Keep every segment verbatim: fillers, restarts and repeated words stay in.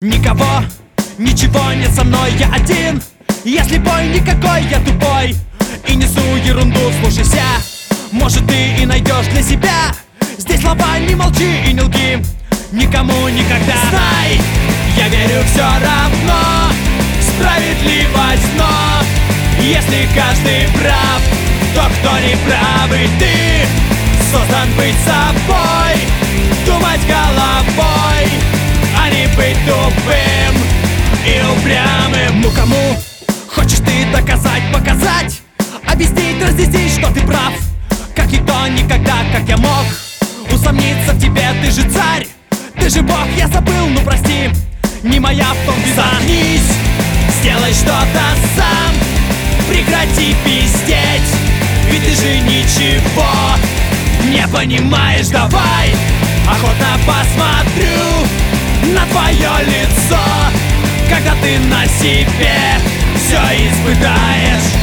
Никого, ничего нет со мной, я один. Если бой никакой, я тупой и несу ерунду, слушайся. Может, ты и найдешь для себя здесь слова, не молчи и не лги никому никогда. Знай, я верю все равно в справедливость, но если каждый прав, то кто не прав? И ты создан быть собой, думать головой, а не быть тупым и упрямым. Ну кому хочешь ты доказать, показать, объяснить, разъяснить, что ты прав? Как никто никогда, как я мог усомниться в тебе? Ты же царь, ты же бог, я забыл, ну прости, не моя в том вина. Заткнись, сделай что-то сам, прекрати пиздеть, ведь ты же ничего не понимаешь. Давай, охотно посмотрю на твое лицо, когда ты на себе все испытаешь.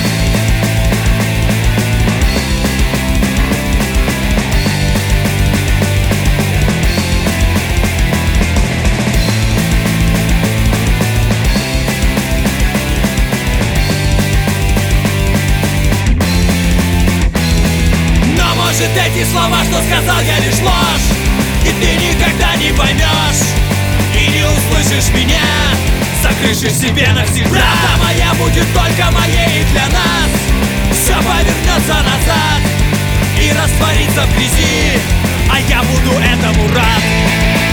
Может, эти слова, что сказал я, лишь ложь, и ты никогда не поймешь и не услышишь меня, закрывшись себе навсегда. Правда моя будет только моей, и для нас все повернется назад и растворится в грязи, а я буду этому рад.